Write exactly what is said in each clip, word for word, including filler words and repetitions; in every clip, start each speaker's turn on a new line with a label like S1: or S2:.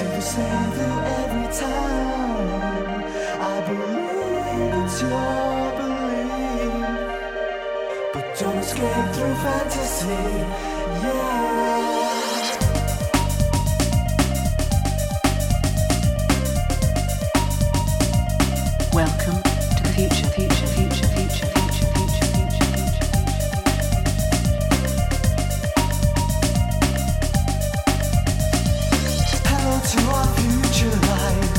S1: the same thing every time. I believe it's your belief, but don't escape through fantasy. Yeah.
S2: Welcome to the future, future, future, future, future, future, future, future,
S1: Hello to our future life,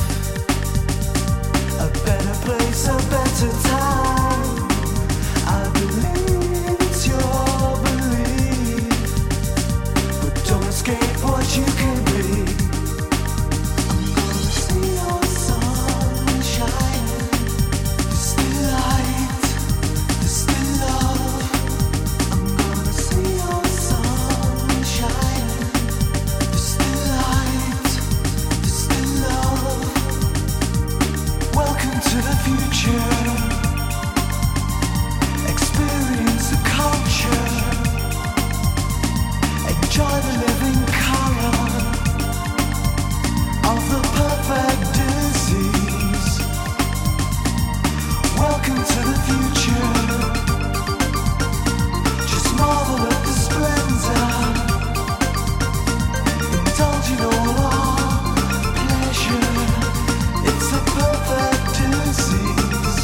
S1: a better place, a better time. I believe it's your belief, but don't escape what you can be. I'm gonna see your sun shining. There's still light, there's still love. I'm gonna see your sun shining. There's still light, there's still love. Welcome to the future. Experience the culture. Enjoy the living color of the perfect disease. Welcome to the future. Just marvel at the splendor. Indulge in all our pleasure. It's a perfect disease.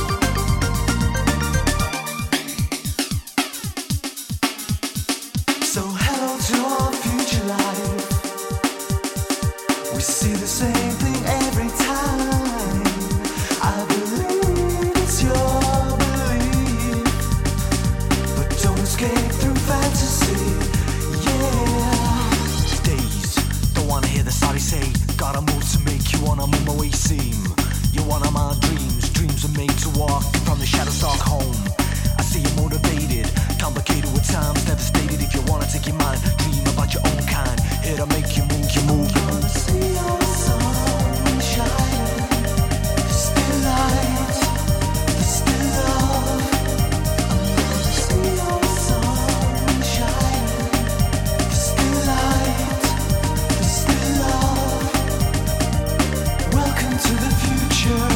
S1: So hello to our future life. We see the same thing every time. I believe it's your belief, but don't escape through fantasy. Yeah.
S3: Days, don't wanna hear the sorry say. Gotta move to make you wanna move my way seem. You're one of my dreams, dreams are made to walk from the shadows dark home. I see you motivated, complicated with times, devastated. If you wanna take your mind, dream about your own kind. Here to make you move, you move.
S1: Gonna see your sun shining. There's still light, there's still love. I'm gonna see your sun shining. There's still light, there's still love. Welcome to the future.